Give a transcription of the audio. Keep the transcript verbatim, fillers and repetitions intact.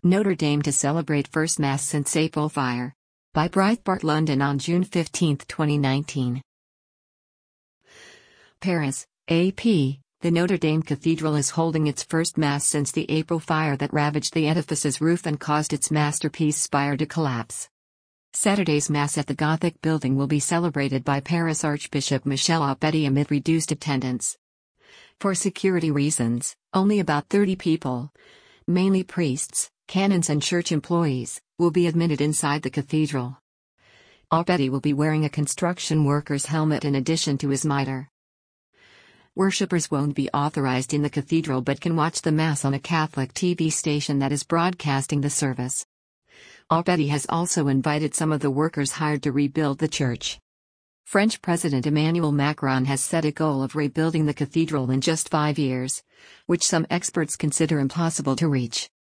Notre Dame to celebrate first Mass since April fire. By Breitbart London on June fifteenth, twenty nineteen. Paris, A P. The Notre Dame Cathedral is holding its first Mass since the April fire that ravaged the edifice's roof and caused its masterpiece spire to collapse. Saturday's Mass at the Gothic building will be celebrated by Paris Archbishop Michel Aubety amid reduced attendance. For security reasons, only about thirty people, mainly priests, canons and church employees, will be admitted inside the cathedral. Aubety will be wearing a construction worker's helmet in addition to his mitre. Worshippers won't be authorized in the cathedral but can watch the Mass on a Catholic T V station that is broadcasting the service. Aubety has also invited some of the workers hired to rebuild the church. French President Emmanuel Macron has set a goal of rebuilding the cathedral in just five years, which some experts consider impossible to reach.